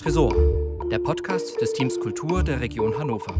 Tresor, der Podcast des Teams Kultur der Region Hannover.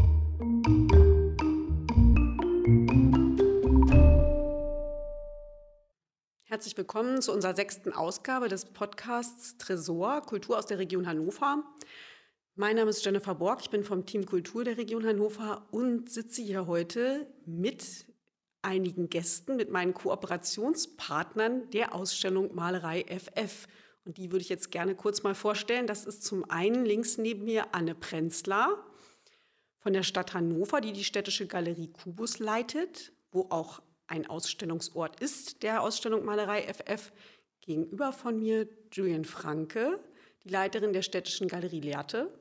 Herzlich willkommen zu unserer 6. Ausgabe des Podcasts Tresor, Kultur aus der Region Hannover. Mein Name ist Jennifer Borg, ich bin vom Team Kultur der Region Hannover und sitze hier heute mit einigen Gästen, mit meinen Kooperationspartnern der Ausstellung Malerei FF. Und die würde ich jetzt gerne kurz mal vorstellen. Das ist zum einen links neben mir Anne Prenzler von der Stadt Hannover, die die städtische Galerie Kubus leitet, wo auch ein Ausstellungsort ist, der Ausstellung Malerei FF. Gegenüber von mir Julian Franke, die Leiterin der städtischen Galerie Lehrte.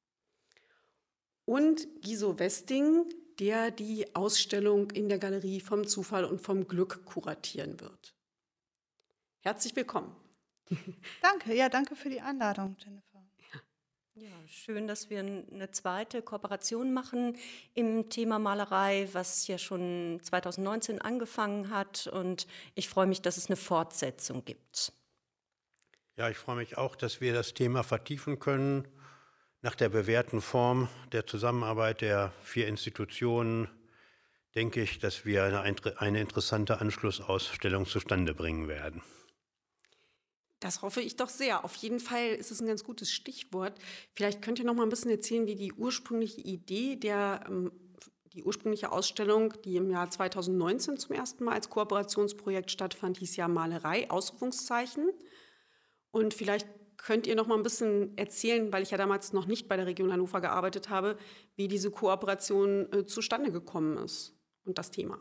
Und Giso Westing, der die Ausstellung in der Galerie vom Zufall und vom Glück kuratieren wird. Herzlich willkommen. Danke für die Einladung, Jennifer. Ja, schön, dass wir eine zweite Kooperation machen im Thema Malerei, was ja schon 2019 angefangen hat. Und ich freue mich, dass es eine Fortsetzung gibt. Ja, ich freue mich auch, dass wir das Thema vertiefen können. Nach der bewährten Form der Zusammenarbeit der 4 Institutionen denke ich, dass wir eine interessante Anschlussausstellung zustande bringen werden. Das hoffe ich doch sehr. Auf jeden Fall ist es ein ganz gutes Stichwort. Vielleicht könnt ihr noch mal ein bisschen erzählen, wie die ursprüngliche Idee die ursprüngliche Ausstellung, die im Jahr 2019 zum ersten Mal als Kooperationsprojekt stattfand, hieß ja Malerei, Ausrufungszeichen. Und vielleicht könnt ihr noch mal ein bisschen erzählen, weil ich ja damals noch nicht bei der Region Hannover gearbeitet habe, wie diese Kooperation zustande gekommen ist und das Thema.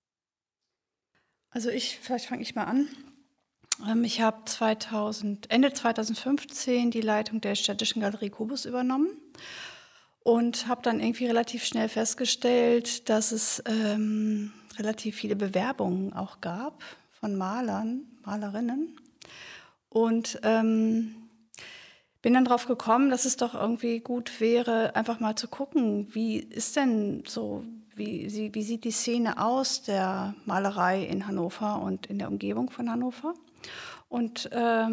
Also vielleicht fange ich mal an. Ich habe Ende 2015 die Leitung der städtischen Galerie Kubus übernommen und habe dann irgendwie relativ schnell festgestellt, dass es relativ viele Bewerbungen auch gab von Malern, Malerinnen. Und bin dann drauf gekommen, dass es doch irgendwie gut wäre, einfach mal zu gucken, wie ist denn so, wie sieht die Szene aus der Malerei in Hannover und in der Umgebung von Hannover. Und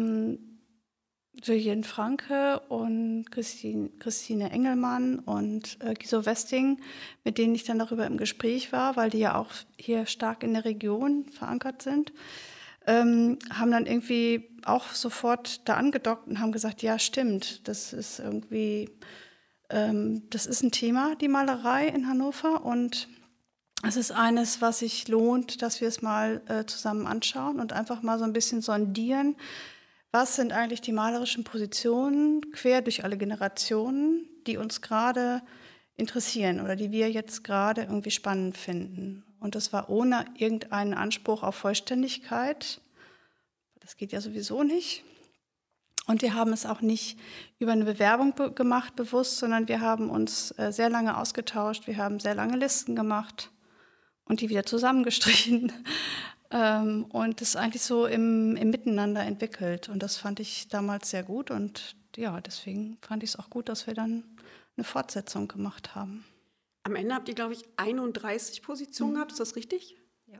Julian Franke und Christine Engelmann und Giso Westing, mit denen ich dann darüber im Gespräch war, weil die ja auch hier stark in der Region verankert sind, haben dann irgendwie auch sofort da angedockt und haben gesagt, ja stimmt, das ist irgendwie, das ist ein Thema, die Malerei in Hannover, und es ist eines, was sich lohnt, dass wir es mal zusammen anschauen und einfach mal so ein bisschen sondieren, was sind eigentlich die malerischen Positionen quer durch alle Generationen, die uns gerade interessieren oder die wir jetzt gerade irgendwie spannend finden. Und das war ohne irgendeinen Anspruch auf Vollständigkeit. Das geht ja sowieso nicht. Und wir haben es auch nicht über eine Bewerbung gemacht, bewusst, sondern wir haben uns sehr lange ausgetauscht. Wir haben sehr lange Listen gemacht und die wieder zusammengestrichen. Und das eigentlich so im Miteinander entwickelt. Und das fand ich damals sehr gut. Und ja, deswegen fand ich es auch gut, dass wir dann eine Fortsetzung gemacht haben. Am Ende habt ihr, glaube ich, 31 Positionen gehabt, ist das richtig?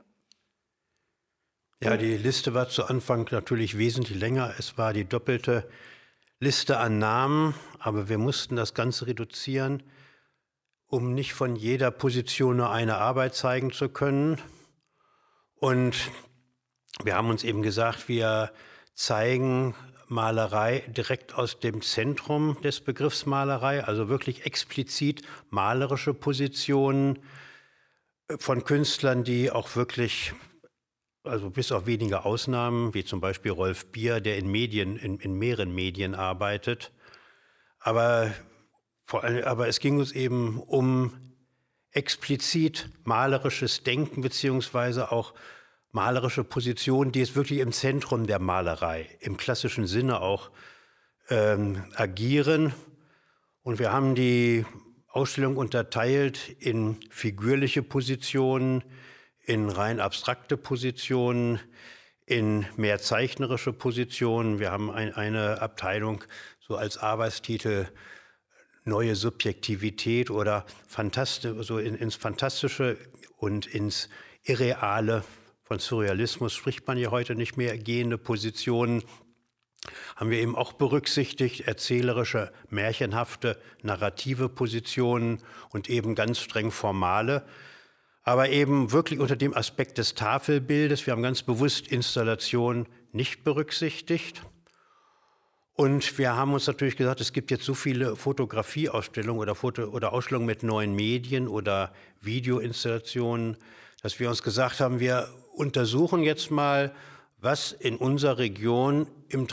Ja, die Liste war zu Anfang natürlich wesentlich länger. Es war die doppelte Liste an Namen, aber wir mussten das Ganze reduzieren, um nicht von jeder Position nur eine Arbeit zeigen zu können. Und wir haben uns eben gesagt, wir zeigen Malerei direkt aus dem Zentrum des Begriffs Malerei, also wirklich explizit malerische Positionen von Künstlern, die auch wirklich, also bis auf wenige Ausnahmen, wie zum Beispiel Rolf Bier, der in mehreren Medien arbeitet. Aber es ging uns eben um explizit malerisches Denken beziehungsweise auch malerische Positionen, die es wirklich im Zentrum der Malerei, im klassischen Sinne auch agieren. Und wir haben die Ausstellung unterteilt in figürliche Positionen, in rein abstrakte Positionen, in mehr zeichnerische Positionen. Wir haben eine Abteilung so als Arbeitstitel neue Subjektivität oder so ins Fantastische und ins Irreale. Von Surrealismus spricht man ja heute nicht mehr, gehende Positionen. haben wir eben auch berücksichtigt, erzählerische, märchenhafte, narrative Positionen und eben ganz streng formale, aber eben wirklich unter dem Aspekt des Tafelbildes. Wir haben ganz bewusst Installation nicht berücksichtigt. Und wir haben uns natürlich gesagt, es gibt jetzt so viele Fotografieausstellungen oder Ausstellungen mit neuen Medien oder Videoinstallationen, dass wir uns gesagt haben, wir untersuchen jetzt mal, was in unserer Region einem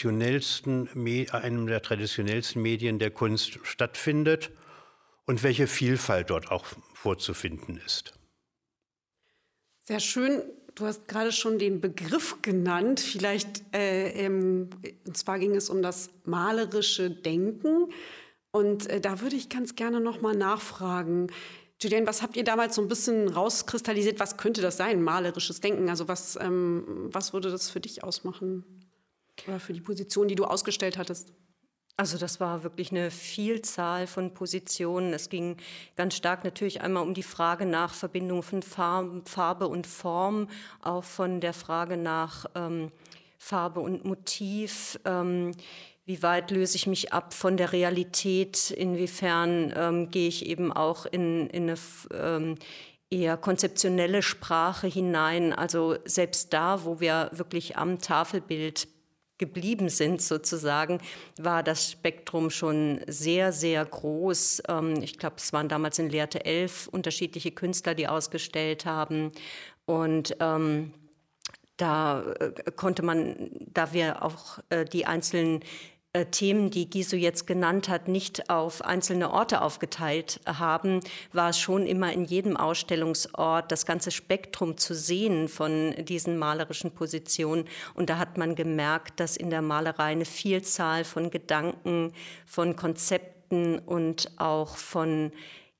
der traditionellsten Medien der Kunst stattfindet und welche Vielfalt dort auch vorzufinden ist. Sehr schön. Du hast gerade schon den Begriff genannt. Vielleicht, und zwar ging es um das malerische Denken. Und da würde ich ganz gerne noch mal nachfragen. Julien, was habt ihr damals so ein bisschen rauskristallisiert? Was könnte das sein, malerisches Denken? Also was würde das für dich ausmachen? Oder für die Position, die du ausgestellt hattest? Also das war wirklich eine Vielzahl von Positionen. Es ging ganz stark natürlich einmal um die Frage nach Verbindung von Farbe und Form, auch von der Frage nach Farbe und Motiv. Wie weit löse ich mich ab von der Realität? Inwiefern gehe ich eben auch in eine eher konzeptionelle Sprache hinein? Also selbst da, wo wir wirklich am Tafelbild geblieben sind sozusagen, war das Spektrum schon sehr, sehr groß. Ich glaube, es waren damals in Lehrte 11 unterschiedliche Künstler, die ausgestellt haben. Und da konnte man, da wir auch die einzelnen Themen, die Gisou jetzt genannt hat, nicht auf einzelne Orte aufgeteilt haben, war es schon immer in jedem Ausstellungsort das ganze Spektrum zu sehen von diesen malerischen Positionen. Und da hat man gemerkt, dass in der Malerei eine Vielzahl von Gedanken, von Konzepten und auch von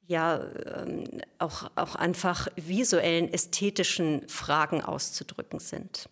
auch einfach visuellen, ästhetischen Fragen auszudrücken sind.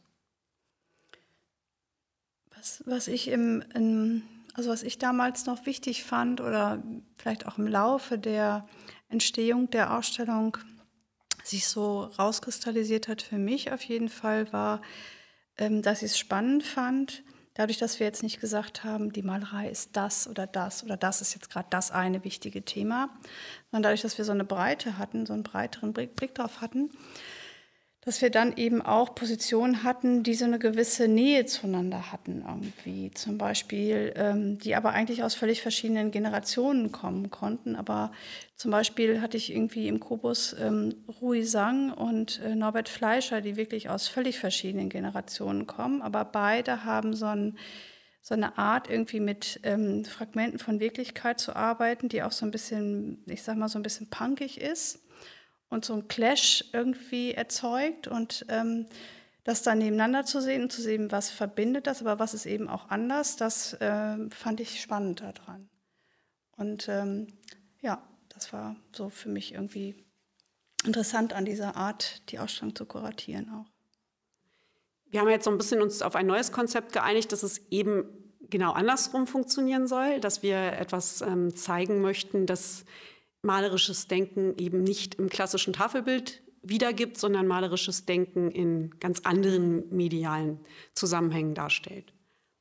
Was ich damals noch wichtig fand oder vielleicht auch im Laufe der Entstehung der Ausstellung sich so rauskristallisiert hat für mich auf jeden Fall, war, dass ich es spannend fand, dadurch, dass wir jetzt nicht gesagt haben, die Malerei ist das oder das ist jetzt gerade das eine wichtige Thema, sondern dadurch, dass wir so eine Breite hatten, so einen breiteren Blick drauf hatten, dass wir dann eben auch Positionen hatten, die so eine gewisse Nähe zueinander hatten irgendwie. Zum Beispiel, die aber eigentlich aus völlig verschiedenen Generationen kommen konnten. Aber zum Beispiel hatte ich irgendwie im Kobus Rui Sang und Norbert Fleischer, die wirklich aus völlig verschiedenen Generationen kommen. Aber beide haben so eine Art, irgendwie mit Fragmenten von Wirklichkeit zu arbeiten, die auch so ein bisschen, ich sag mal, so ein bisschen punkig ist. Und so ein Clash irgendwie erzeugt und das dann nebeneinander zu sehen und zu sehen, was verbindet das, aber was ist eben auch anders, das fand ich spannend daran. Und das war so für mich irgendwie interessant an dieser Art, die Ausstellung zu kuratieren auch. Wir haben jetzt so ein bisschen uns auf ein neues Konzept geeinigt, dass es eben genau andersrum funktionieren soll, dass wir etwas zeigen möchten, das malerisches Denken eben nicht im klassischen Tafelbild wiedergibt, sondern malerisches Denken in ganz anderen medialen Zusammenhängen darstellt.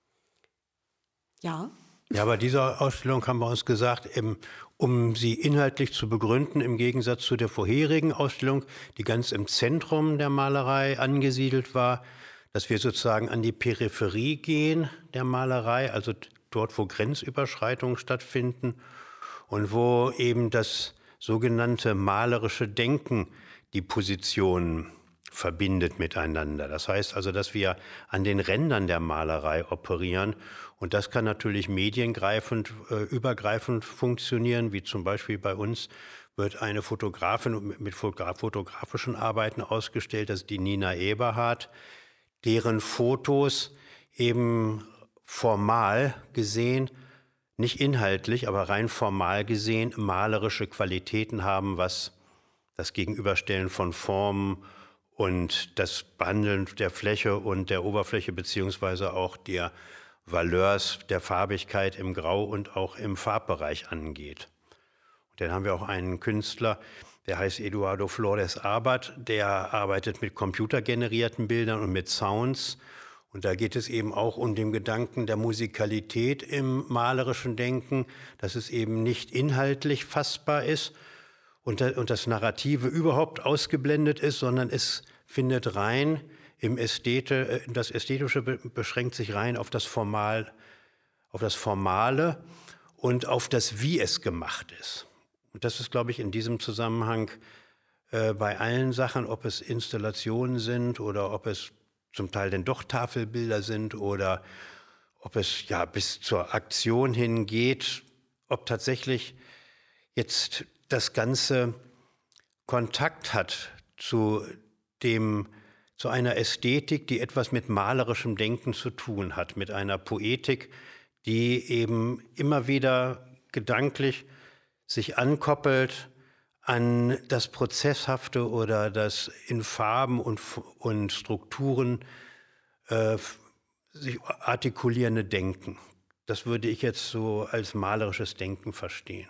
Ja? Ja, bei dieser Ausstellung haben wir uns gesagt, um sie inhaltlich zu begründen, im Gegensatz zu der vorherigen Ausstellung, die ganz im Zentrum der Malerei angesiedelt war, dass wir sozusagen an die Peripherie gehen der Malerei, also dort, wo Grenzüberschreitungen stattfinden, und wo eben das sogenannte malerische Denken die Positionen verbindet miteinander. Das heißt also, dass wir an den Rändern der Malerei operieren. Und das kann natürlich übergreifend funktionieren, wie zum Beispiel bei uns wird eine Fotografin mit fotografischen Arbeiten ausgestellt, das ist die Nina Eberhardt, deren Fotos eben formal gesehen, nicht inhaltlich, aber rein formal gesehen, malerische Qualitäten haben, was das Gegenüberstellen von Formen und das Behandeln der Fläche und der Oberfläche beziehungsweise auch der Valeurs, der Farbigkeit im Grau und auch im Farbbereich angeht. Und dann haben wir auch einen Künstler, der heißt Eduardo Flores Abad, der arbeitet mit computergenerierten Bildern und mit Sounds. Und da geht es eben auch um den Gedanken der Musikalität im malerischen Denken, dass es eben nicht inhaltlich fassbar ist und das Narrative überhaupt ausgeblendet ist, sondern es findet rein das Ästhetische beschränkt sich rein auf das Formale und auf das, wie es gemacht ist. Und das ist, glaube ich, in diesem Zusammenhang bei allen Sachen, ob es Installationen sind oder ob es zum Teil denn doch Tafelbilder sind oder ob es ja bis zur Aktion hingeht, ob tatsächlich jetzt das Ganze Kontakt hat zu einer Ästhetik, die etwas mit malerischem Denken zu tun hat, mit einer Poetik, die eben immer wieder gedanklich sich ankoppelt an das Prozesshafte oder das in Farben und Strukturen sich artikulierende Denken. Das würde ich jetzt so als malerisches Denken verstehen.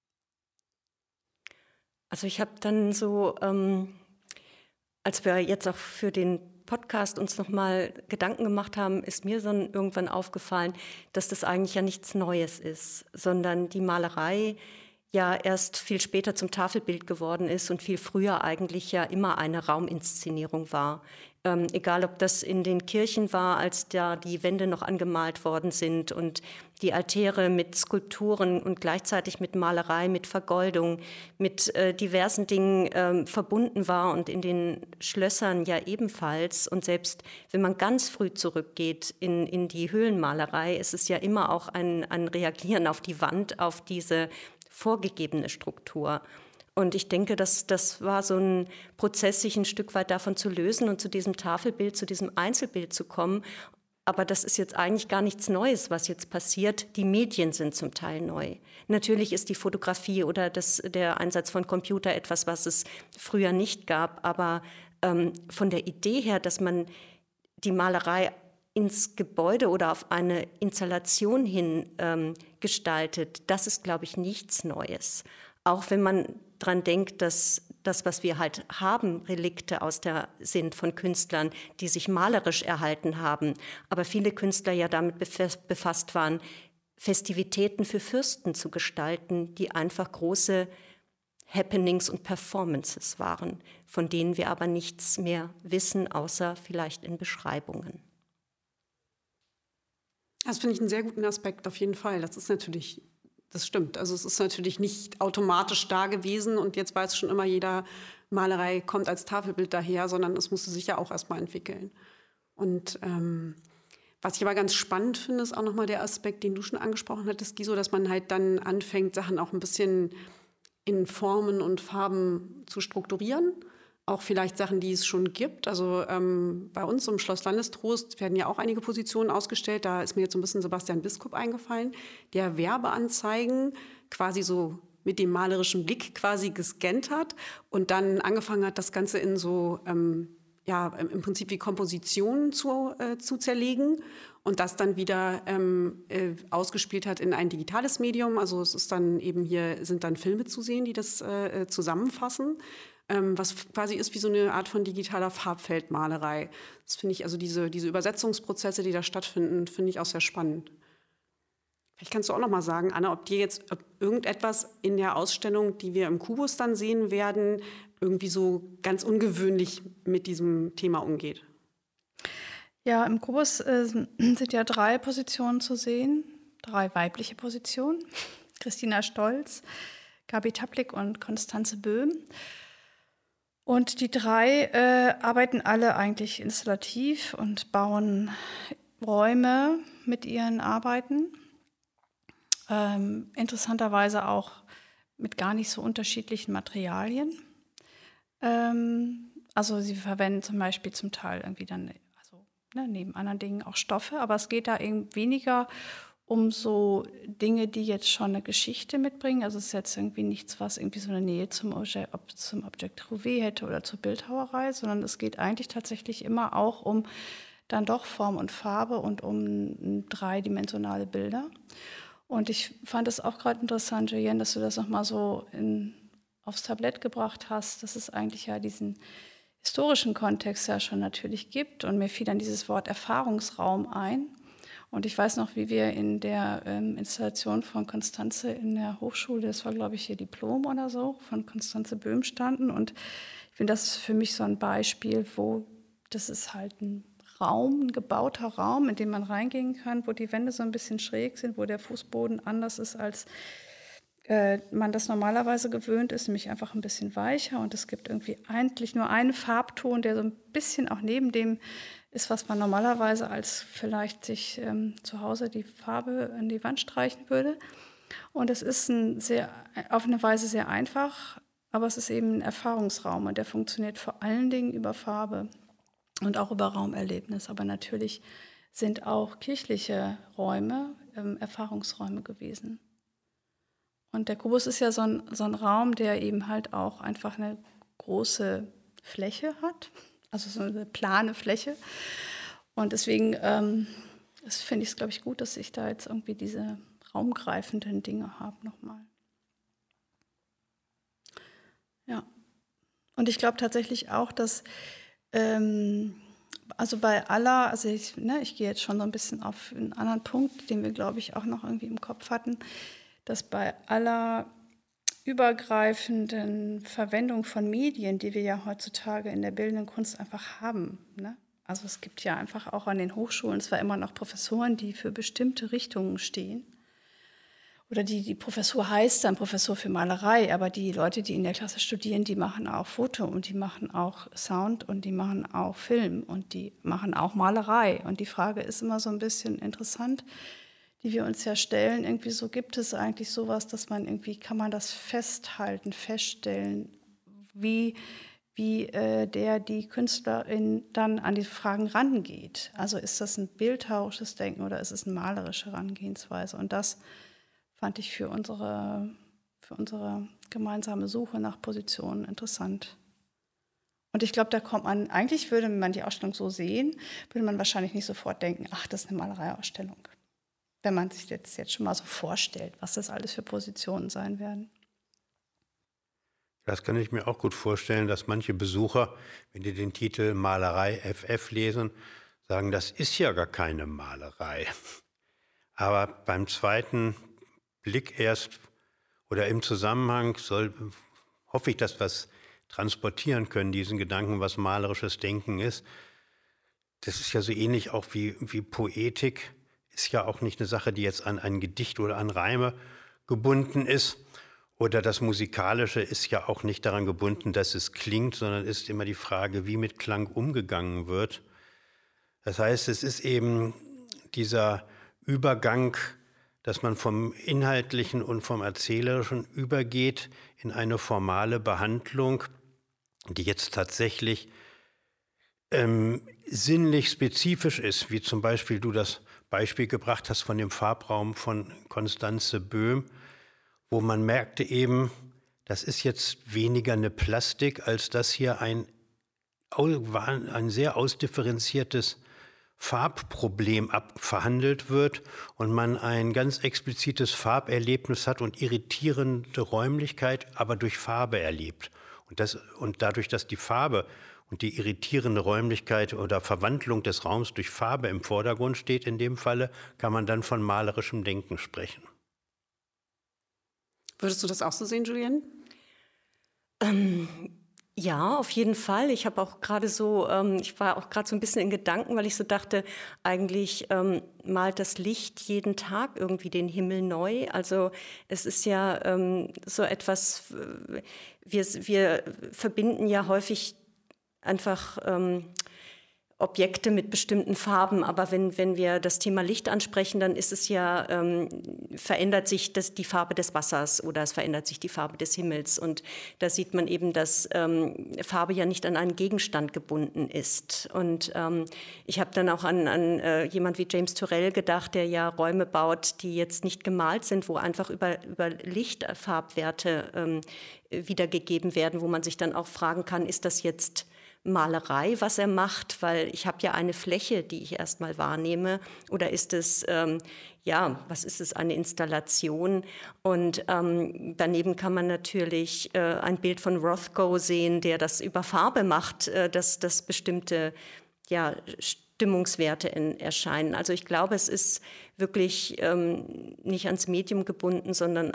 Also ich habe dann so, als wir jetzt auch für den Podcast uns nochmal Gedanken gemacht haben, ist mir dann irgendwann aufgefallen, dass das eigentlich ja nichts Neues ist, sondern die Malerei ja erst viel später zum Tafelbild geworden ist und viel früher eigentlich ja immer eine Rauminszenierung war. Egal, ob das in den Kirchen war, als da die Wände noch angemalt worden sind und die Altäre mit Skulpturen und gleichzeitig mit Malerei, mit Vergoldung, mit diversen Dingen verbunden war und in den Schlössern ja ebenfalls. Und selbst wenn man ganz früh zurückgeht in die Höhlenmalerei, ist es ja immer auch ein Reagieren auf die Wand, auf diese vorgegebene Struktur. Und ich denke, das war so ein Prozess, sich ein Stück weit davon zu lösen und zu diesem Tafelbild, zu diesem Einzelbild zu kommen. Aber das ist jetzt eigentlich gar nichts Neues, was jetzt passiert. Die Medien sind zum Teil neu. Natürlich ist die Fotografie oder der Einsatz von Computer etwas, was es früher nicht gab. Aber von der Idee her, dass man die Malerei ins Gebäude oder auf eine Installation hin gestaltet, das ist, glaube ich, nichts Neues. Auch wenn man dran denkt, dass das, was wir halt haben, Relikte sind von Künstlern, die sich malerisch erhalten haben. Aber viele Künstler ja damit befasst waren, Festivitäten für Fürsten zu gestalten, die einfach große Happenings und Performances waren, von denen wir aber nichts mehr wissen, außer vielleicht in Beschreibungen. Das finde ich einen sehr guten Aspekt, auf jeden Fall. Das stimmt. Also es ist natürlich nicht automatisch da gewesen und jetzt weiß schon immer jeder, Malerei kommt als Tafelbild daher, sondern es musste sich ja auch erstmal entwickeln. Und was ich aber ganz spannend finde, ist auch nochmal der Aspekt, den du schon angesprochen hattest, Giso, dass man halt dann anfängt, Sachen auch ein bisschen in Formen und Farben zu strukturieren. Auch vielleicht Sachen, die es schon gibt. Also bei uns im Schloss Landestrost werden ja auch einige Positionen ausgestellt. Da ist mir jetzt so ein bisschen Sebastian Biskup eingefallen, der Werbeanzeigen quasi so mit dem malerischen Blick quasi gescannt hat und dann angefangen hat, das Ganze in so, im Prinzip wie Kompositionen zu zerlegen und das dann wieder ausgespielt hat in ein digitales Medium. Also es ist dann eben sind dann Filme zu sehen, die das zusammenfassen. Was quasi ist wie so eine Art von digitaler Farbfeldmalerei. Das finde ich, also diese Übersetzungsprozesse, die da stattfinden, finde ich auch sehr spannend. Vielleicht kannst du auch noch mal sagen, Anna, ob irgendetwas in der Ausstellung, die wir im Kubus dann sehen werden, irgendwie so ganz ungewöhnlich mit diesem Thema umgeht. Ja, im Kubus sind ja 3 Positionen zu sehen, 3 weibliche Positionen. Christina Stolz, Gabi Taplik und Konstanze Böhm. Und die 3 arbeiten alle eigentlich installativ und bauen Räume mit ihren Arbeiten. Interessanterweise auch mit gar nicht so unterschiedlichen Materialien. Also sie verwenden zum Beispiel zum Teil irgendwie dann, neben anderen Dingen auch Stoffe, aber es geht da eben weniger um so Dinge, die jetzt schon eine Geschichte mitbringen. Also es ist jetzt irgendwie nichts, was irgendwie so eine Nähe zum Objekt Trouvé hätte oder zur Bildhauerei, sondern es geht eigentlich tatsächlich immer auch um dann doch Form und Farbe und um 3-dimensionale Bilder. Und ich fand es auch gerade interessant, Julienne, dass du das nochmal so aufs Tablett gebracht hast, dass es eigentlich ja diesen historischen Kontext ja schon natürlich gibt. Und mir fiel dann dieses Wort Erfahrungsraum ein. Und ich weiß noch, wie wir in der Installation von Constanze in der Hochschule, das war, glaube ich, ihr Diplom oder so, von Constanze Böhm standen. Und ich finde, das ist für mich so ein Beispiel, wo das ist halt ein Raum, ein gebauter Raum, in den man reingehen kann, wo die Wände so ein bisschen schräg sind, wo der Fußboden anders ist, als man das normalerweise gewöhnt ist, nämlich einfach ein bisschen weicher. Und es gibt irgendwie eigentlich nur einen Farbton, der so ein bisschen auch neben dem ist, was man normalerweise als vielleicht sich zu Hause die Farbe an die Wand streichen würde. Und es ist auf eine Weise sehr einfach, aber es ist eben ein Erfahrungsraum und der funktioniert vor allen Dingen über Farbe und auch über Raumerlebnis. Aber natürlich sind auch kirchliche Räume Erfahrungsräume gewesen. Und der Kubus ist ja so ein Raum, der eben halt auch einfach eine große Fläche hat, also so eine plane Fläche. Und deswegen finde ich es, glaube ich, gut, dass ich da jetzt irgendwie diese raumgreifenden Dinge habe nochmal. Ja. Und ich glaube tatsächlich auch, dass also bei aller, also ich gehe jetzt schon so ein bisschen auf einen anderen Punkt, den wir, glaube ich, auch noch irgendwie im Kopf hatten, dass bei aller übergreifenden Verwendung von Medien, die wir ja heutzutage in der bildenden Kunst einfach haben, ne? Also es gibt ja einfach auch an den Hochschulen zwar immer noch Professoren, die für bestimmte Richtungen stehen. Oder die Professur heißt dann Professor für Malerei, aber die Leute, die in der Klasse studieren, die machen auch Foto und die machen auch Sound und die machen auch Film und die machen auch Malerei. Und die Frage ist immer so ein bisschen interessant, die wir uns ja stellen, irgendwie so, gibt es eigentlich sowas, dass man irgendwie, kann man das festhalten, feststellen, wie die Künstlerin dann an die Fragen rangeht. Also ist das ein bildhauerisches Denken oder ist es eine malerische Herangehensweise? Und das fand ich für unsere gemeinsame Suche nach Positionen interessant. Und ich glaube, da kommt man, eigentlich würde man die Ausstellung so sehen, würde man wahrscheinlich nicht sofort denken, ach, das ist eine Malereiausstellung. Wenn man sich jetzt schon mal so vorstellt, was das alles für Positionen sein werden. Das kann ich mir auch gut vorstellen, dass manche Besucher, wenn die den Titel Malerei FF lesen, sagen, das ist ja gar keine Malerei. Aber beim zweiten Blick erst oder im Zusammenhang hoffe ich, dass wir es transportieren können, diesen Gedanken, was malerisches Denken ist. Das ist ja so ähnlich auch wie Poetik. Ist ja auch nicht eine Sache, die jetzt an ein Gedicht oder an Reime gebunden ist. Oder das Musikalische ist ja auch nicht daran gebunden, dass es klingt, sondern ist immer die Frage, wie mit Klang umgegangen wird. Das heißt, es ist eben dieser Übergang, dass man vom Inhaltlichen und vom Erzählerischen übergeht in eine formale Behandlung, die jetzt tatsächlich sinnlich spezifisch ist, wie zum Beispiel du das Beispiel gebracht hast von dem Farbraum von Constanze Böhm, wo man merkte eben, das ist jetzt weniger eine Plastik, als dass hier ein sehr ausdifferenziertes Farbproblem verhandelt wird und man ein ganz explizites Farberlebnis hat und irritierende Räumlichkeit, aber durch Farbe erlebt. Und dadurch, dass die Farbe und die irritierende Räumlichkeit oder Verwandlung des Raums durch Farbe im Vordergrund steht, in dem Falle, kann man dann von malerischem Denken sprechen. Würdest du das auch so sehen, Julienne? Ja, auf jeden Fall. Ich habe auch gerade so, ich war auch gerade so ein bisschen in Gedanken, weil ich so dachte, eigentlich malt das Licht jeden Tag irgendwie den Himmel neu. Also es ist ja so etwas, wir verbinden ja häufig einfach Objekte mit bestimmten Farben, aber wenn wir das Thema Licht ansprechen, dann ist es ja, verändert sich die Farbe des Wassers oder es verändert sich die Farbe des Himmels. Und da sieht man eben, dass Farbe ja nicht an einen Gegenstand gebunden ist. Und ich habe dann auch an jemand wie James Turrell gedacht, der ja Räume baut, die jetzt nicht gemalt sind, wo einfach über Lichtfarbwerte wiedergegeben werden, wo man sich dann auch fragen kann, ist das jetzt Malerei, was er macht, weil ich habe ja eine Fläche, die ich erstmal wahrnehme, oder ist es, was ist es, eine Installation? Und daneben kann man natürlich ein Bild von Rothko sehen, der das über Farbe macht, dass bestimmte Stimmungswerte erscheinen. Also ich glaube, es ist wirklich nicht ans Medium gebunden, sondern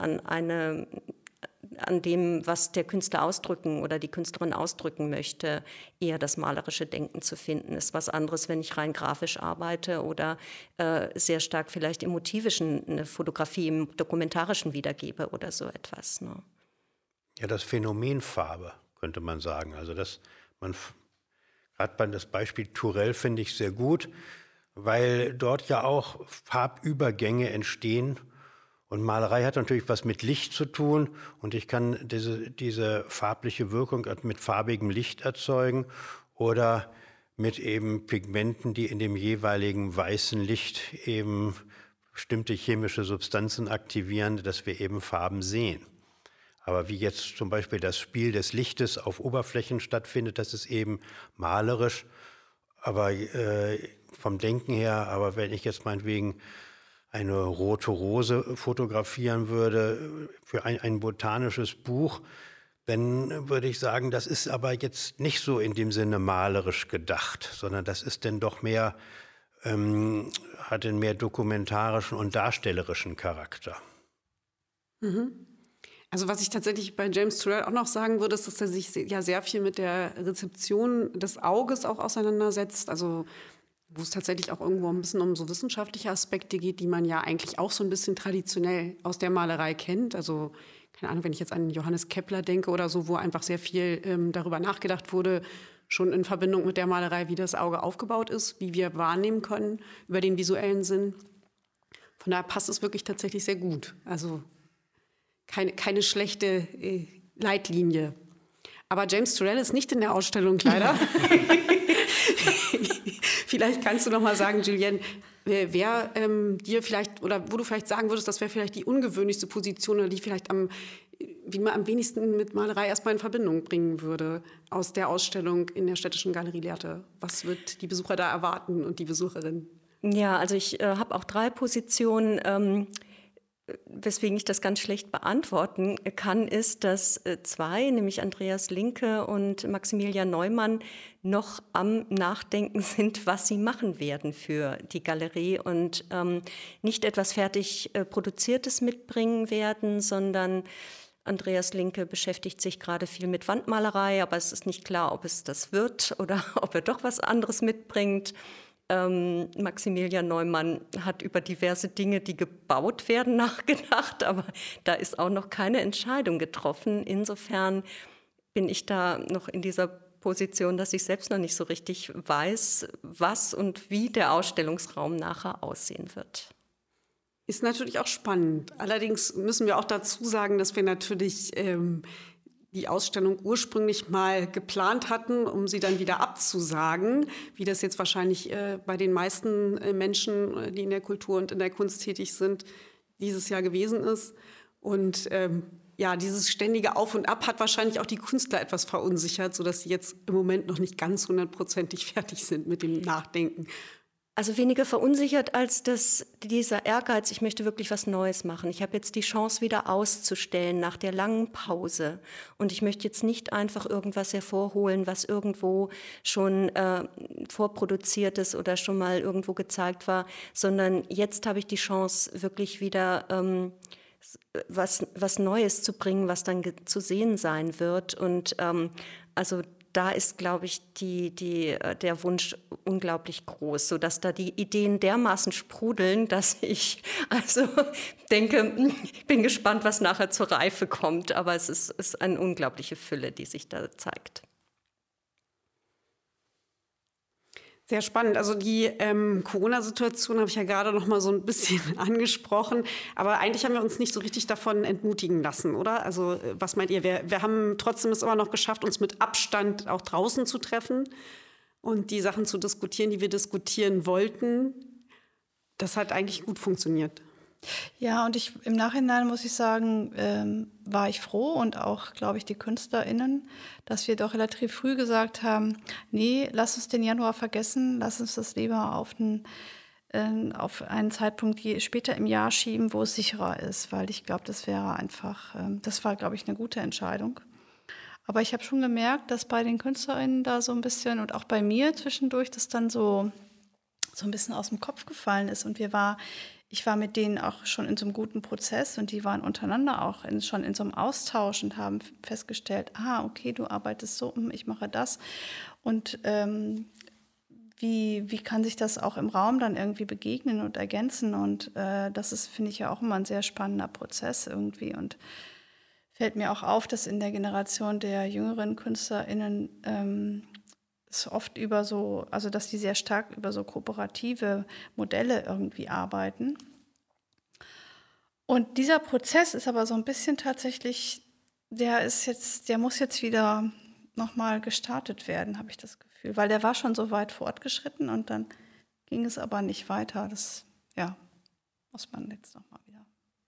an dem, was der Künstler ausdrücken oder die Künstlerin ausdrücken möchte, eher das malerische Denken zu finden. Ist was anderes, wenn ich rein grafisch arbeite oder sehr stark vielleicht im Motivischen eine Fotografie im Dokumentarischen wiedergebe oder so etwas. Ne? Ja, das Phänomen Farbe, könnte man sagen. Also gerade das Beispiel Turell finde ich sehr gut, weil dort ja auch Farbübergänge entstehen. Und Malerei hat natürlich was mit Licht zu tun und ich kann diese farbliche Wirkung mit farbigem Licht erzeugen oder mit eben Pigmenten, die in dem jeweiligen weißen Licht eben bestimmte chemische Substanzen aktivieren, dass wir eben Farben sehen. Aber wie jetzt zum Beispiel das Spiel des Lichtes auf Oberflächen stattfindet, das ist eben malerisch, aber vom Denken her, aber wenn ich jetzt meinetwegen eine rote Rose fotografieren würde für ein botanisches Buch, dann würde ich sagen, das ist aber jetzt nicht so in dem Sinne malerisch gedacht, sondern das ist dann doch mehr, hat einen mehr dokumentarischen und darstellerischen Charakter. Also was ich tatsächlich bei James Turrell auch noch sagen würde, ist, dass er sich ja sehr viel mit der Rezeption des Auges auch auseinandersetzt, also wo es tatsächlich auch irgendwo ein bisschen um so wissenschaftliche Aspekte geht, die man ja eigentlich auch so ein bisschen traditionell aus der Malerei kennt. Also, keine Ahnung, wenn ich jetzt an Johannes Kepler denke oder so, wo einfach sehr viel darüber nachgedacht wurde, schon in Verbindung mit der Malerei, wie das Auge aufgebaut ist, wie wir wahrnehmen können über den visuellen Sinn. Von daher passt es wirklich tatsächlich sehr gut. Also keine schlechte Leitlinie. Aber James Turrell ist nicht in der Ausstellung leider. Vielleicht kannst du noch mal sagen, Julienne, wer dir vielleicht oder wo du vielleicht sagen würdest, das wäre vielleicht die ungewöhnlichste Position oder die vielleicht wie man am wenigsten mit Malerei erstmal in Verbindung bringen würde aus der Ausstellung in der Städtischen Galerie Lehrte. Was wird die Besucher da erwarten und die Besucherinnen? Ja, also ich habe auch 3 Positionen. Weswegen ich das ganz schlecht beantworten kann, ist, dass 2, nämlich Andreas Linke und Maximilian Neumann, noch am Nachdenken sind, was sie machen werden für die Galerie und nicht etwas fertig Produziertes mitbringen werden, sondern Andreas Linke beschäftigt sich gerade viel mit Wandmalerei, aber es ist nicht klar, ob es das wird oder ob er doch was anderes mitbringt. Maximilian Neumann hat über diverse Dinge, die gebaut werden, nachgedacht, aber da ist auch noch keine Entscheidung getroffen. Insofern bin ich da noch in dieser Position, dass ich selbst noch nicht so richtig weiß, was und wie der Ausstellungsraum nachher aussehen wird. Ist natürlich auch spannend. Allerdings müssen wir auch dazu sagen, dass wir natürlich die Ausstellung ursprünglich mal geplant hatten, um sie dann wieder abzusagen, wie das jetzt wahrscheinlich bei den meisten Menschen, die in der Kultur und in der Kunst tätig sind, dieses Jahr gewesen ist. Und dieses ständige Auf und Ab hat wahrscheinlich auch die Künstler etwas verunsichert, sodass sie jetzt im Moment noch nicht ganz 100%ig fertig sind mit dem Nachdenken. Also weniger verunsichert als dieser Ehrgeiz, ich möchte wirklich was Neues machen. Ich habe jetzt die Chance, wieder auszustellen nach der langen Pause. Und ich möchte jetzt nicht einfach irgendwas hervorholen, was irgendwo schon vorproduziert ist oder schon mal irgendwo gezeigt war, sondern jetzt habe ich die Chance, wirklich wieder was Neues zu bringen, was dann zu sehen sein wird. Und also da ist, glaube ich, der Wunsch unglaublich groß, sodass da die Ideen dermaßen sprudeln, dass ich also denke, ich bin gespannt, was nachher zur Reife kommt. Aber es ist eine unglaubliche Fülle, die sich da zeigt. Sehr spannend. Also die Corona-Situation habe ich ja gerade noch mal so ein bisschen angesprochen. Aber eigentlich haben wir uns nicht so richtig davon entmutigen lassen, oder? Also was meint ihr? Wir haben trotzdem es immer noch geschafft, uns mit Abstand auch draußen zu treffen und die Sachen zu diskutieren, die wir diskutieren wollten. Das hat eigentlich gut funktioniert. Ja, und im Nachhinein muss ich sagen, war ich froh und auch, glaube ich, die KünstlerInnen, dass wir doch relativ früh gesagt haben, nee, lass uns den Januar vergessen, lass uns das lieber auf einen Zeitpunkt später im Jahr schieben, wo es sicherer ist, weil ich glaube, das war, glaube ich, eine gute Entscheidung. Aber ich habe schon gemerkt, dass bei den KünstlerInnen da so ein bisschen und auch bei mir zwischendurch das dann so ein bisschen aus dem Kopf gefallen ist. Und ich war mit denen auch schon in so einem guten Prozess und die waren untereinander auch schon in so einem Austausch und haben festgestellt, okay, du arbeitest so, ich mache das. Und wie kann sich das auch im Raum dann irgendwie begegnen und ergänzen? Und das ist, finde ich, ja auch immer ein sehr spannender Prozess irgendwie. Und fällt mir auch auf, dass in der Generation der jüngeren KünstlerInnen es oft dass die sehr stark über so kooperative Modelle irgendwie arbeiten. Und dieser Prozess ist aber so ein bisschen tatsächlich, der muss jetzt wieder nochmal gestartet werden, habe ich das Gefühl. Weil der war schon so weit fortgeschritten und dann ging es aber nicht weiter. Das, muss man jetzt nochmal wieder.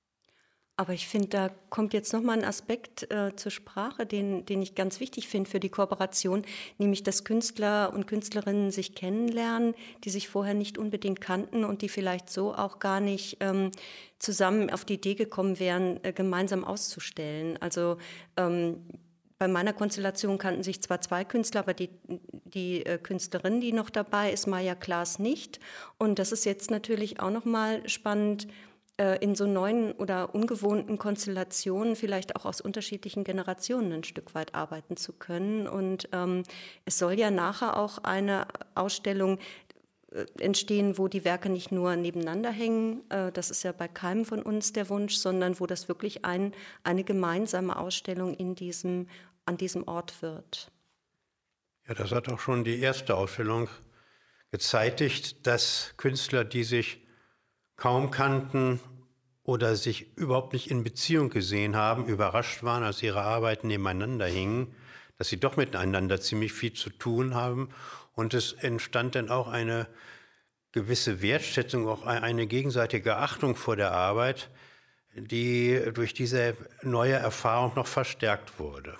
Aber ich finde, da kommt jetzt nochmal ein Aspekt zur Sprache, den ich ganz wichtig finde für die Kooperation, nämlich dass Künstler und Künstlerinnen sich kennenlernen, die sich vorher nicht unbedingt kannten und die vielleicht so auch gar nicht zusammen auf die Idee gekommen wären, gemeinsam auszustellen. Also bei meiner Konstellation kannten sich zwar 2 Künstler, aber die Künstlerin, die noch dabei ist, Maja Klaas, nicht. Und das ist jetzt natürlich auch nochmal spannend, in so neuen oder ungewohnten Konstellationen vielleicht auch aus unterschiedlichen Generationen ein Stück weit arbeiten zu können. Und es soll ja nachher auch eine Ausstellung entstehen, wo die Werke nicht nur nebeneinander hängen, das ist ja bei keinem von uns der Wunsch, sondern wo das wirklich eine gemeinsame Ausstellung an diesem Ort wird. Ja, das hat auch schon die erste Ausstellung gezeitigt, dass Künstler, die sich kaum kannten oder sich überhaupt nicht in Beziehung gesehen haben, überrascht waren, als ihre Arbeiten nebeneinander hingen, dass sie doch miteinander ziemlich viel zu tun haben. Und es entstand dann auch eine gewisse Wertschätzung, auch eine gegenseitige Achtung vor der Arbeit, die durch diese neue Erfahrung noch verstärkt wurde.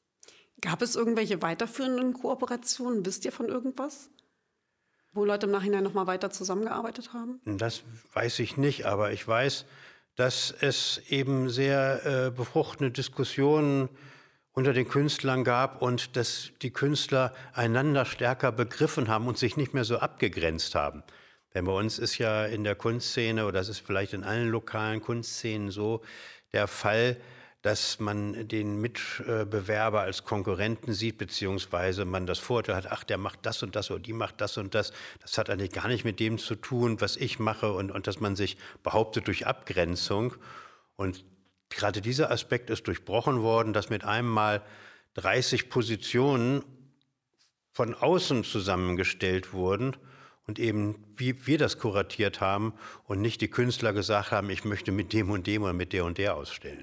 Gab es irgendwelche weiterführenden Kooperationen? Wisst ihr von irgendwas? Wo Leute im Nachhinein noch mal weiter zusammengearbeitet haben? Das weiß ich nicht, aber ich weiß, dass es eben sehr befruchtende Diskussionen unter den Künstlern gab und dass die Künstler einander stärker begriffen haben und sich nicht mehr so abgegrenzt haben. Denn bei uns ist ja in der Kunstszene, oder das ist vielleicht in allen lokalen Kunstszenen so, der Fall, dass man den Mitbewerber als Konkurrenten sieht, beziehungsweise man das Vorurteil hat, ach, der macht das und das oder die macht das und das. Das hat eigentlich gar nicht mit dem zu tun, was ich mache und dass man sich behauptet durch Abgrenzung. Und gerade dieser Aspekt ist durchbrochen worden, dass mit einem Mal 30 Positionen von außen zusammengestellt wurden und eben, wie wir das kuratiert haben und nicht die Künstler gesagt haben, ich möchte mit dem und dem oder mit der und der ausstellen.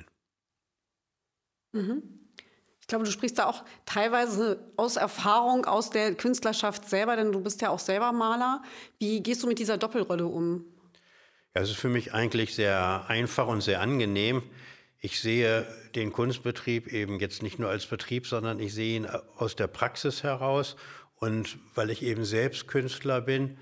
Ich glaube, du sprichst da auch teilweise aus Erfahrung aus der Künstlerschaft selber, denn du bist ja auch selber Maler. Wie gehst du mit dieser Doppelrolle um? Ja, es ist für mich eigentlich sehr einfach und sehr angenehm. Ich sehe den Kunstbetrieb eben jetzt nicht nur als Betrieb, sondern ich sehe ihn aus der Praxis heraus. Und weil ich eben selbst Künstler bin,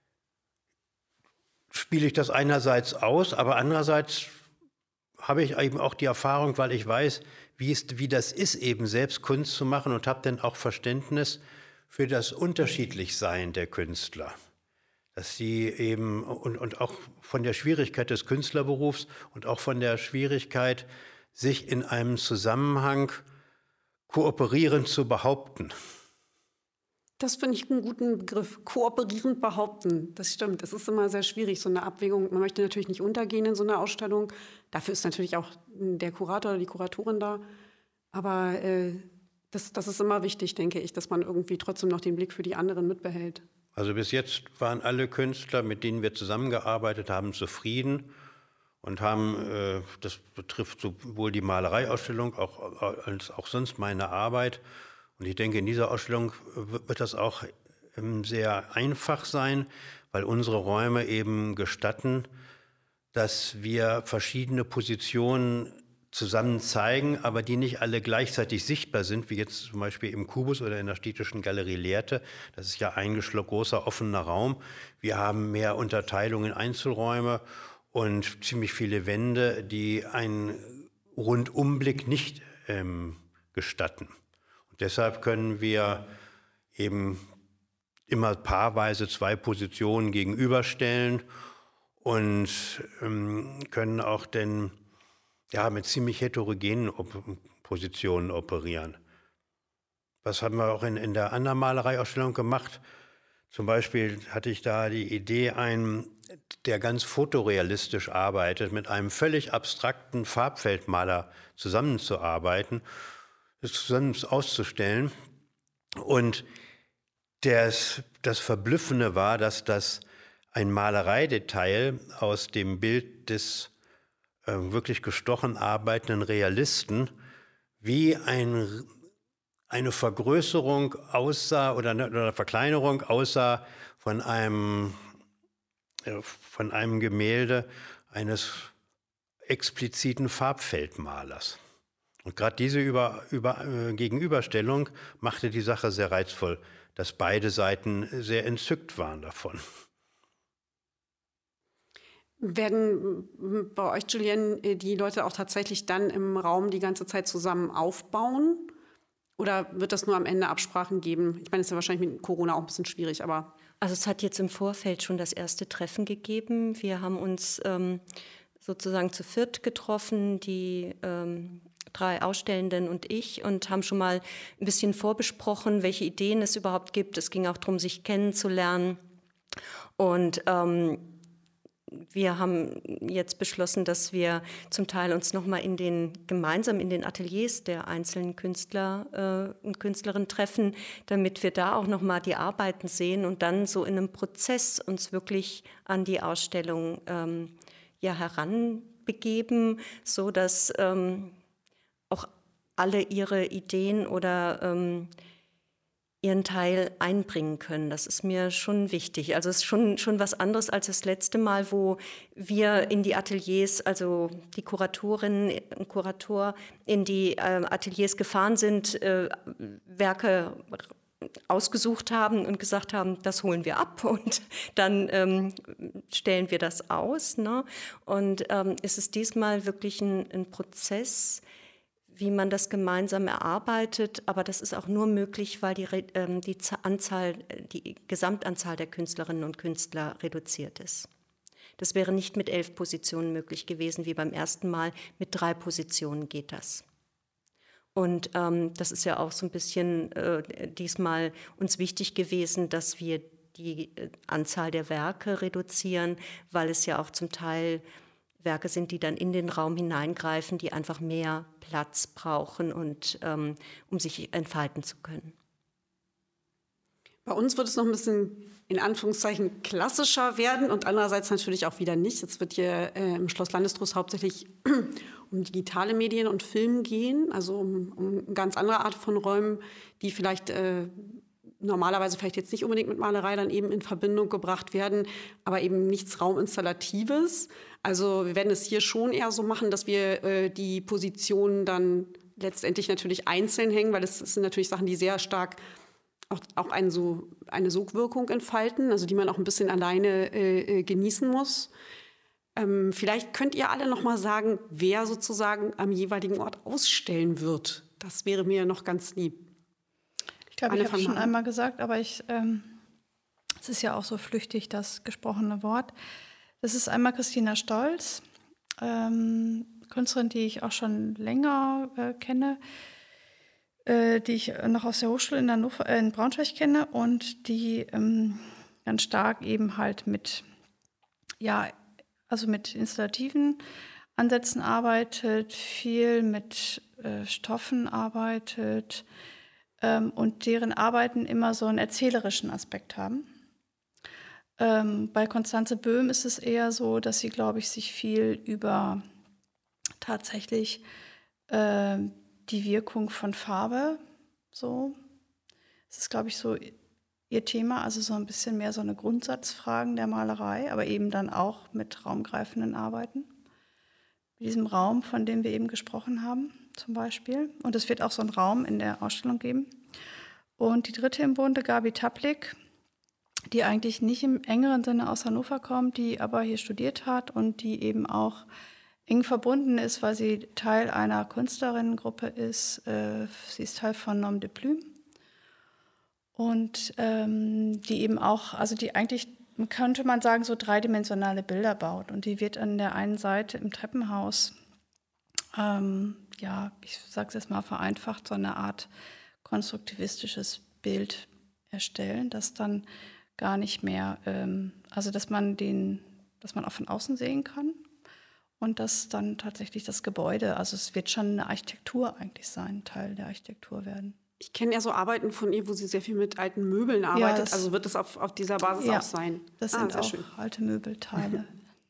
spiele ich das einerseits aus, aber andererseits habe ich eben auch die Erfahrung, weil ich weiß, wie das ist, eben selbst Kunst zu machen und habe dann auch Verständnis für das Unterschiedlichsein der Künstler. Dass sie eben, und auch von der Schwierigkeit des Künstlerberufs und auch von der Schwierigkeit, sich in einem Zusammenhang kooperierend zu behaupten. Das finde ich einen guten Begriff. Kooperierend behaupten. Das stimmt. Das ist immer sehr schwierig, so eine Abwägung. Man möchte natürlich nicht untergehen in so einer Ausstellung. Dafür ist natürlich auch der Kurator oder die Kuratorin da. Aber das ist immer wichtig, denke ich, dass man irgendwie trotzdem noch den Blick für die anderen mitbehält. Also bis jetzt waren alle Künstler, mit denen wir zusammengearbeitet haben, zufrieden und haben, das betrifft sowohl die Malereiausstellung als auch sonst meine Arbeit. Und ich denke, in dieser Ausstellung wird das auch sehr einfach sein, weil unsere Räume eben gestatten, dass wir verschiedene Positionen zusammen zeigen, aber die nicht alle gleichzeitig sichtbar sind, wie jetzt zum Beispiel im Kubus oder in der Städtischen Galerie Lehrte. Das ist ja ein großer offener Raum. Wir haben mehr Unterteilung in Einzelräume und ziemlich viele Wände, die einen Rundumblick nicht gestatten. Und deshalb können wir eben immer paarweise 2 Positionen gegenüberstellen und können auch mit ziemlich heterogenen Positionen operieren. Was haben wir auch in der anderen Malereiausstellung gemacht? Zum Beispiel hatte ich da die Idee, der ganz fotorealistisch arbeitet, mit einem völlig abstrakten Farbfeldmaler zusammenzuarbeiten, das zusammen auszustellen. Und das Verblüffende war, dass das ein Malereidetail aus dem Bild des wirklich gestochen arbeitenden Realisten wie eine Vergrößerung aussah oder eine Verkleinerung aussah von einem Gemälde eines expliziten Farbfeldmalers. Und gerade diese Gegenüberstellung machte die Sache sehr reizvoll, dass beide Seiten sehr entzückt waren davon. Werden bei euch, Julien, die Leute auch tatsächlich dann im Raum die ganze Zeit zusammen aufbauen? Oder wird das nur am Ende Absprachen geben? Ich meine, es ist ja wahrscheinlich mit Corona auch ein bisschen schwierig, aber... Also es hat jetzt im Vorfeld schon das erste Treffen gegeben. Wir haben uns sozusagen zu viert getroffen, die 3 Ausstellenden und ich, und haben schon mal ein bisschen vorbesprochen, welche Ideen es überhaupt gibt. Es ging auch darum, sich kennenzulernen. Und wir haben jetzt beschlossen, dass wir zum Teil uns nochmal gemeinsam in den Ateliers der einzelnen Künstler und Künstlerinnen treffen, damit wir da auch nochmal die Arbeiten sehen und dann so in einem Prozess uns wirklich an die Ausstellung heranbegeben, so dass auch alle ihre Ideen oder ihren Teil einbringen können. Das ist mir schon wichtig. Also es ist schon was anderes als das letzte Mal, wo wir in die Ateliers, also die Kuratorinnen und Kurator in die Ateliers gefahren sind, Werke ausgesucht haben und gesagt haben, das holen wir ab und dann stellen wir das aus. Ne? Und es ist diesmal wirklich ein Prozess, wie man das gemeinsam erarbeitet, aber das ist auch nur möglich, weil die Gesamtanzahl der Künstlerinnen und Künstler reduziert ist. Das wäre nicht mit 11 Positionen möglich gewesen, wie beim ersten Mal. Mit 3 Positionen geht das. Und das ist ja auch so ein bisschen diesmal uns wichtig gewesen, dass wir die Anzahl der Werke reduzieren, weil es ja auch zum Teil Werke sind, die dann in den Raum hineingreifen, die einfach mehr Platz brauchen und um sich entfalten zu können. Bei uns wird es noch ein bisschen in Anführungszeichen klassischer werden und andererseits natürlich auch wieder nicht. Jetzt wird hier im Schloss Landestrost hauptsächlich um digitale Medien und Film gehen, also um eine ganz andere Art von Räumen, die vielleicht normalerweise vielleicht jetzt nicht unbedingt mit Malerei dann eben in Verbindung gebracht werden, aber eben nichts Rauminstallatives. Also wir werden es hier schon eher so machen, dass wir die Positionen dann letztendlich natürlich einzeln hängen, weil das sind natürlich Sachen, die sehr stark auch eine Sogwirkung entfalten, also die man auch ein bisschen alleine genießen muss. Vielleicht könnt ihr alle noch mal sagen, wer sozusagen am jeweiligen Ort ausstellen wird. Das wäre mir noch ganz lieb. Ich glaube, ich habe schon einmal gesagt, aber es ist ja auch so flüchtig, das gesprochene Wort. Das ist einmal Christina Stolz, Künstlerin, die ich auch schon länger kenne, die ich noch aus der Hochschule in Braunschweig kenne und die ganz stark eben halt mit installativen Ansätzen arbeitet, viel mit Stoffen arbeitet, und deren Arbeiten immer so einen erzählerischen Aspekt haben. Bei Constanze Böhm ist es eher so, dass sie, glaube ich, sich viel über tatsächlich die Wirkung von Farbe, so, es ist, glaube ich, so ihr Thema, also so ein bisschen mehr so eine Grundsatzfragen der Malerei, aber eben dann auch mit raumgreifenden Arbeiten. Mit diesem Raum, von dem wir eben gesprochen haben, zum Beispiel. Und es wird auch so einen Raum in der Ausstellung geben. Und die dritte im Bunde, Gabi Taplik, die eigentlich nicht im engeren Sinne aus Hannover kommt, die aber hier studiert hat und die eben auch eng verbunden ist, weil sie Teil einer Künstlerinnengruppe ist. Sie ist Teil von Nom de Plume. Und die eben auch, also die eigentlich, könnte man sagen, so dreidimensionale Bilder baut. Und die wird an der einen Seite im Treppenhaus, ich sage es jetzt mal vereinfacht, so eine Art konstruktivistisches Bild erstellen, das dann gar nicht mehr, dass man auch von außen sehen kann. Und das dann tatsächlich das Gebäude, also es wird schon eine Architektur eigentlich sein, Teil der Architektur werden. Ich kenne ja so Arbeiten von ihr, wo sie sehr viel mit alten Möbeln arbeitet. Also wird es auf dieser Basis auch sein? Das sind auch schön. Alte Möbelteile.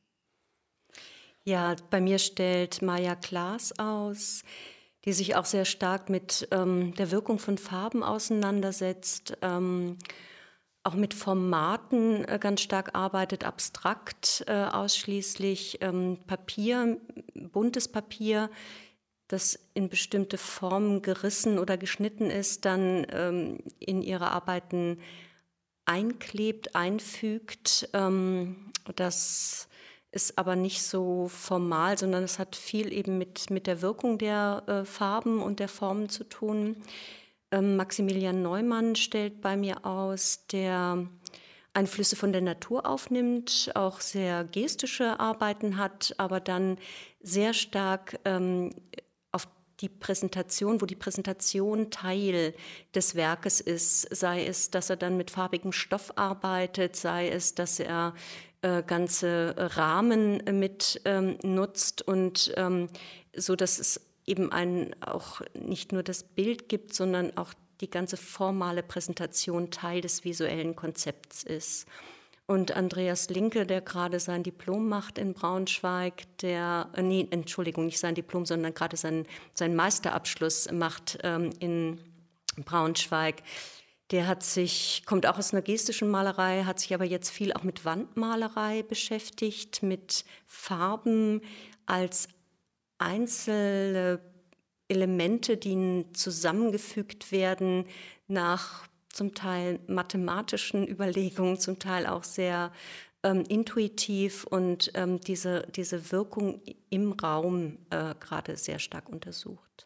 Ja, bei mir stellt Maja Klaas aus, die sich auch sehr stark mit der Wirkung von Farben auseinandersetzt, auch mit Formaten ganz stark arbeitet, abstrakt ausschließlich, Papier, buntes Papier, das in bestimmte Formen gerissen oder geschnitten ist, dann in ihre Arbeiten einklebt, einfügt. Das ist aber nicht so formal, sondern es hat viel eben mit der Wirkung der Farben und der Formen zu tun. Maximilian Neumann stellt bei mir aus, der Einflüsse von der Natur aufnimmt, auch sehr gestische Arbeiten hat, aber dann sehr stark auf die Präsentation, wo die Präsentation Teil des Werkes ist, sei es, dass er dann mit farbigem Stoff arbeitet, sei es, dass er ganze Rahmen mit nutzt und so, dass es eben auch nicht nur das Bild gibt, sondern auch die ganze formale Präsentation Teil des visuellen Konzepts ist. Und Andreas Linke, der gerade sein Diplom macht in Braunschweig, nicht sein Diplom, sondern gerade seinen Meisterabschluss macht in Braunschweig, der kommt auch aus einer gestischen Malerei, hat sich aber jetzt viel auch mit Wandmalerei beschäftigt, mit Farben als einzelne Elemente, die zusammengefügt werden nach zum Teil mathematischen Überlegungen, zum Teil auch sehr intuitiv und diese Wirkung im Raum gerade sehr stark untersucht.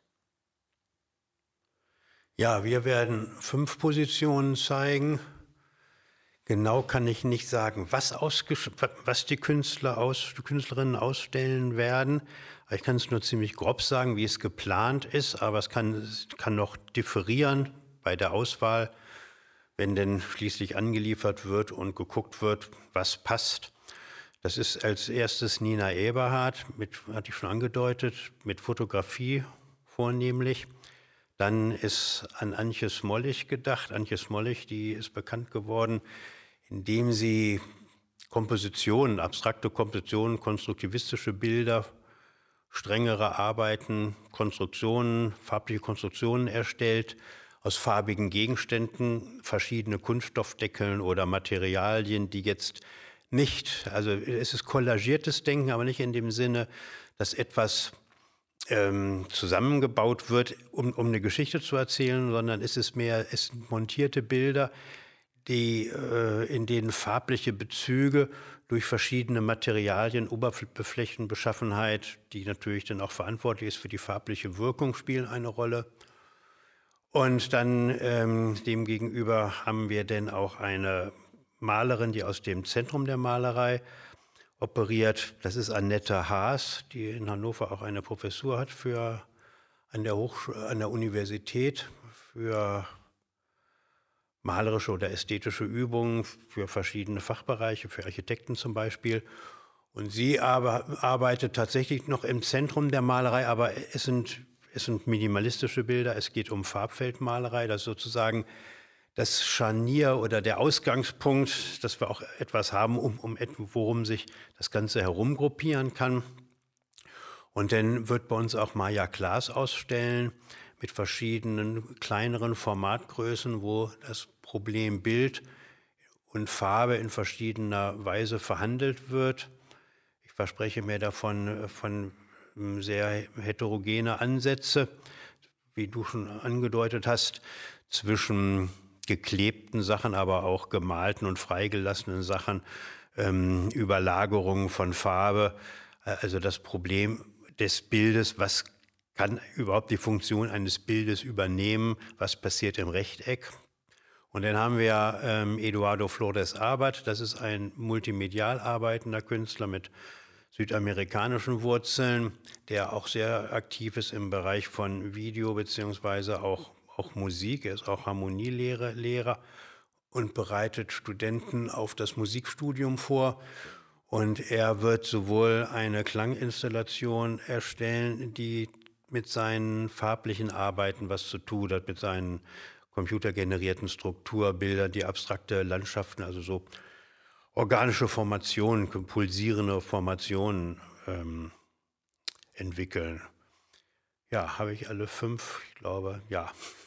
Ja, wir werden 5 Positionen zeigen. Genau kann ich nicht sagen, was die Künstlerinnen ausstellen werden. Ich kann es nur ziemlich grob sagen, wie es geplant ist, aber es kann noch differieren bei der Auswahl, wenn denn schließlich angeliefert wird und geguckt wird, was passt. Das ist als erstes Nina Eberhardt, hatte ich schon angedeutet, mit Fotografie vornehmlich. Dann ist an Antje Smollig gedacht. Antje Smollig, die ist bekannt geworden, indem sie Kompositionen, abstrakte Kompositionen, konstruktivistische Bilder, strengere Arbeiten, farbliche Konstruktionen erstellt, aus farbigen Gegenständen, verschiedene Kunststoffdeckeln oder Materialien, die jetzt nicht, also es ist kollagiertes Denken, aber nicht in dem Sinne, dass etwas zusammengebaut wird, um eine Geschichte zu erzählen, sondern es sind montierte Bilder, in denen farbliche Bezüge durch verschiedene Materialien, Oberflächenbeschaffenheit, die natürlich dann auch verantwortlich ist für die farbliche Wirkung, spielen eine Rolle. Und dann demgegenüber haben wir dann auch eine Malerin, die aus dem Zentrum der Malerei operiert. Das ist Annette Haas, die in Hannover auch eine Professur hat an der Universität für malerische oder ästhetische Übungen für verschiedene Fachbereiche, für Architekten zum Beispiel. Und sie arbeitet tatsächlich noch im Zentrum der Malerei, aber es sind minimalistische Bilder, es geht um Farbfeldmalerei, das ist sozusagen das Scharnier oder der Ausgangspunkt, dass wir auch etwas haben, worum sich das Ganze herumgruppieren kann. Und dann wird bei uns auch Maja Klaas ausstellen mit verschiedenen kleineren Formatgrößen, wo das Problem Bild und Farbe in verschiedener Weise verhandelt wird. Ich verspreche mir davon von sehr heterogene Ansätze, wie du schon angedeutet hast, zwischen geklebten Sachen, aber auch gemalten und freigelassenen Sachen, Überlagerungen von Farbe, also das Problem des Bildes, was kann überhaupt die Funktion eines Bildes übernehmen, was passiert im Rechteck. Und dann haben wir Eduardo Flores Abad, das ist ein multimedial arbeitender Künstler mit südamerikanischen Wurzeln, der auch sehr aktiv ist im Bereich von Video beziehungsweise auch Musik. Er ist auch Harmonielehrer und bereitet Studenten auf das Musikstudium vor. Und er wird sowohl eine Klanginstallation erstellen, die mit seinen farblichen Arbeiten was zu tun hat, mit seinen computergenerierten Strukturbildern, die abstrakte Landschaften, also so organische Formationen, pulsierende Formationen entwickeln. Ja, habe ich alle 5? Ich glaube, ja.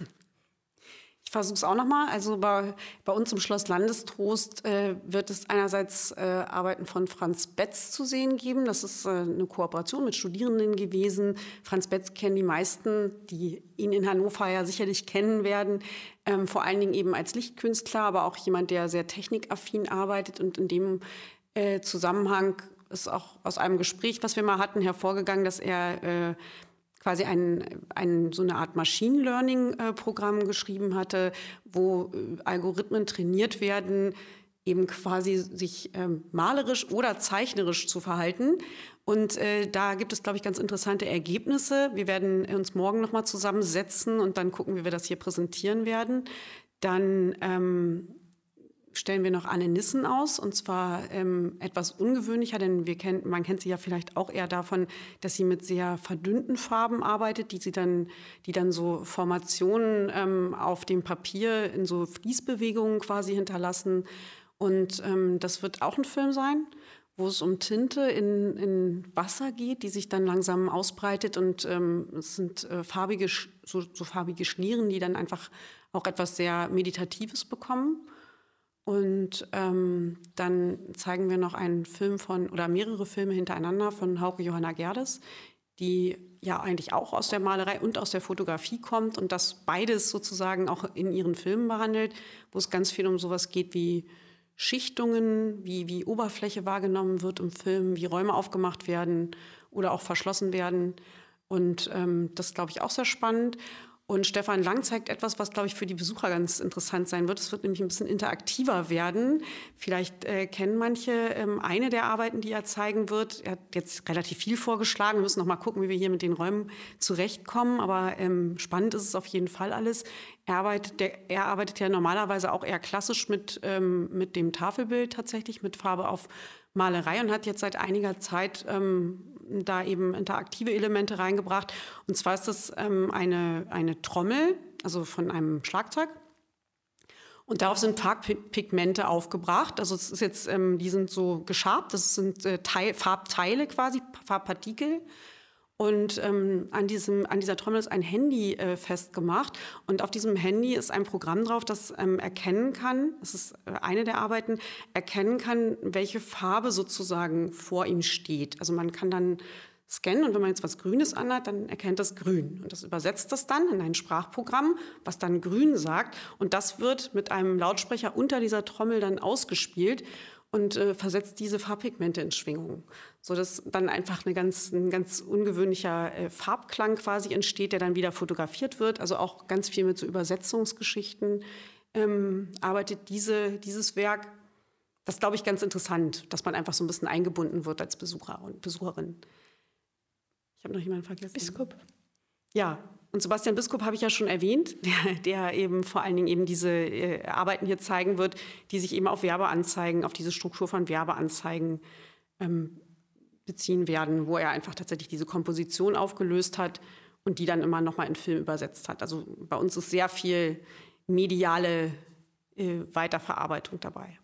Ich versuche es auch nochmal. Also bei uns im Schloss Landestrost wird es einerseits Arbeiten von Franz Betz zu sehen geben. Das ist eine Kooperation mit Studierenden gewesen. Franz Betz kennen die meisten, die ihn in Hannover ja sicherlich kennen werden. Vor allen Dingen eben als Lichtkünstler, aber auch jemand, der sehr technikaffin arbeitet. Und in dem Zusammenhang ist auch aus einem Gespräch, was wir mal hatten, hervorgegangen, dass er quasi so eine Art Machine Learning-Programm geschrieben hatte, wo Algorithmen trainiert werden, eben quasi sich malerisch oder zeichnerisch zu verhalten. Und da gibt es, glaube ich, ganz interessante Ergebnisse. Wir werden uns morgen nochmal zusammensetzen und dann gucken, wie wir das hier präsentieren werden. Dann stellen wir noch Anne Nissen aus, und zwar etwas ungewöhnlicher, denn man kennt sie ja vielleicht auch eher davon, dass sie mit sehr verdünnten Farben arbeitet, die dann so Formationen auf dem Papier in so Fließbewegungen quasi hinterlassen. Und das wird auch ein Film sein, wo es um Tinte in Wasser geht, die sich dann langsam ausbreitet, und es sind farbige Schlieren, die dann einfach auch etwas sehr Meditatives bekommen. Und dann zeigen wir noch einen Film oder mehrere Filme hintereinander von Hauke Johanna Gerdes, die ja eigentlich auch aus der Malerei und aus der Fotografie kommt und das beides sozusagen auch in ihren Filmen behandelt, wo es ganz viel um sowas geht wie Schichtungen, wie Oberfläche wahrgenommen wird im Film, wie Räume aufgemacht werden oder auch verschlossen werden. Und das ist, glaube ich, auch sehr spannend. Und Stefan Lang zeigt etwas, was, glaube ich, für die Besucher ganz interessant sein wird. Es wird nämlich ein bisschen interaktiver werden. Vielleicht kennen manche eine der Arbeiten, die er zeigen wird. Er hat jetzt relativ viel vorgeschlagen. Wir müssen noch mal gucken, wie wir hier mit den Räumen zurechtkommen. Aber spannend ist es auf jeden Fall alles. Er arbeitet ja normalerweise auch eher klassisch mit dem Tafelbild tatsächlich, mit Farbe auf Malerei, und hat jetzt seit einiger Zeit da eben interaktive Elemente reingebracht. Und zwar ist das eine Trommel, also von einem Schlagzeug. Und darauf sind Farbpigmente aufgebracht. Also es ist jetzt, die sind so geschabt, das sind Farbteile quasi, Farbpartikel. Und an dieser Trommel ist ein Handy festgemacht. Und auf diesem Handy ist ein Programm drauf, das erkennen kann, das ist eine der Arbeiten, erkennen kann, welche Farbe sozusagen vor ihm steht. Also man kann dann scannen, und wenn man jetzt was Grünes anhat, dann erkennt das grün. Und das übersetzt das dann in ein Sprachprogramm, was dann grün sagt. Und das wird mit einem Lautsprecher unter dieser Trommel dann ausgespielt und versetzt diese Farbpigmente in Schwingung, sodass dann einfach ein ganz ungewöhnlicher Farbklang quasi entsteht, der dann wieder fotografiert wird. Also auch ganz viel mit so Übersetzungsgeschichten arbeitet dieses Werk. Das ist, glaube ich, ganz interessant, dass man einfach so ein bisschen eingebunden wird als Besucher und Besucherin. Ich habe noch jemanden vergessen. Biskup. Ja, und Sebastian Biskup habe ich ja schon erwähnt, der eben vor allen Dingen eben diese Arbeiten hier zeigen wird, die sich eben auf Werbeanzeigen, auf diese Struktur von Werbeanzeigen beziehen werden, wo er einfach tatsächlich diese Komposition aufgelöst hat und die dann immer nochmal in Film übersetzt hat. Also bei uns ist sehr viel mediale Weiterverarbeitung dabei.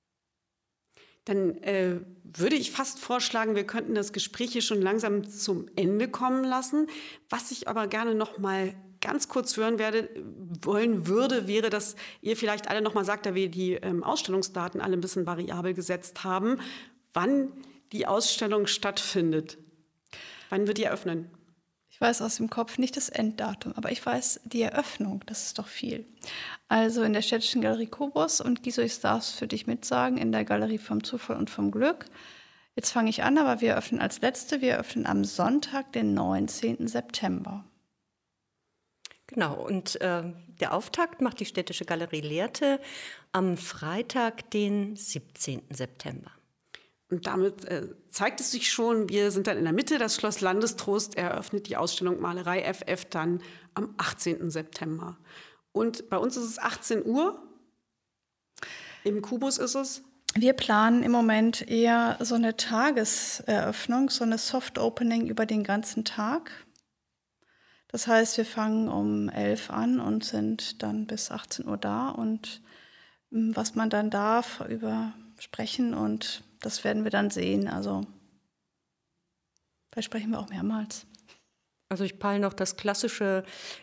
Dann würde ich fast vorschlagen, wir könnten das Gespräch hier schon langsam zum Ende kommen lassen. Was ich aber gerne noch mal ganz kurz hören wollen würde, wäre, dass ihr vielleicht alle nochmal sagt, da wir die Ausstellungsdaten alle ein bisschen variabel gesetzt haben, wann die Ausstellung stattfindet. Wann wird die eröffnen? Ich weiß aus dem Kopf nicht das Enddatum, aber ich weiß die Eröffnung, das ist doch viel. Also in der Städtischen Galerie Kobus und Giso, ich darf es für dich mitsagen, in der Galerie vom Zufall und vom Glück. Jetzt fange ich an, aber wir eröffnen als Letzte, wir eröffnen am Sonntag, den 19. September. Genau, und der Auftakt macht die Städtische Galerie Lehrte am Freitag, den 17. September. Und damit zeigt es sich schon, wir sind dann in der Mitte. Das Schloss Landestrost eröffnet die Ausstellung Malerei FF dann am 18. September. Und bei uns ist es 18 Uhr. Im Kubus ist es? Wir planen im Moment eher so eine Tageseröffnung, so eine Soft-Opening über den ganzen Tag. Das heißt, wir fangen um 11 an und sind dann bis 18 Uhr da. Und was man dann darf, über sprechen und das werden wir dann sehen. Also vielleicht sprechen wir auch mehrmals. Also ich peile noch das klassische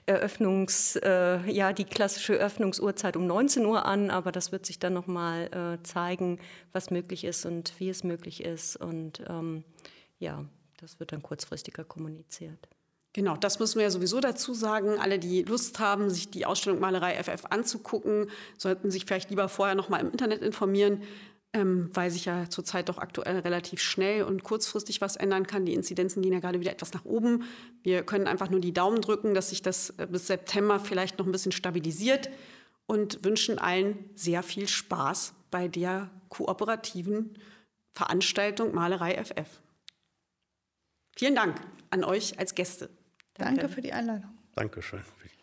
die klassische Öffnungsuhrzeit um 19 Uhr an, aber das wird sich dann nochmal zeigen, was möglich ist und wie es möglich ist. Und das wird dann kurzfristiger kommuniziert. Genau, das müssen wir ja sowieso dazu sagen. Alle, die Lust haben, sich die Ausstellung Malerei FF anzugucken, sollten sich vielleicht lieber vorher noch mal im Internet informieren, weil sich ja zurzeit doch aktuell relativ schnell und kurzfristig was ändern kann. Die Inzidenzen gehen ja gerade wieder etwas nach oben. Wir können einfach nur die Daumen drücken, dass sich das bis September vielleicht noch ein bisschen stabilisiert und wünschen allen sehr viel Spaß bei der kooperativen Veranstaltung Malerei FF. Vielen Dank an euch als Gäste. Danke für die Einladung. Dankeschön.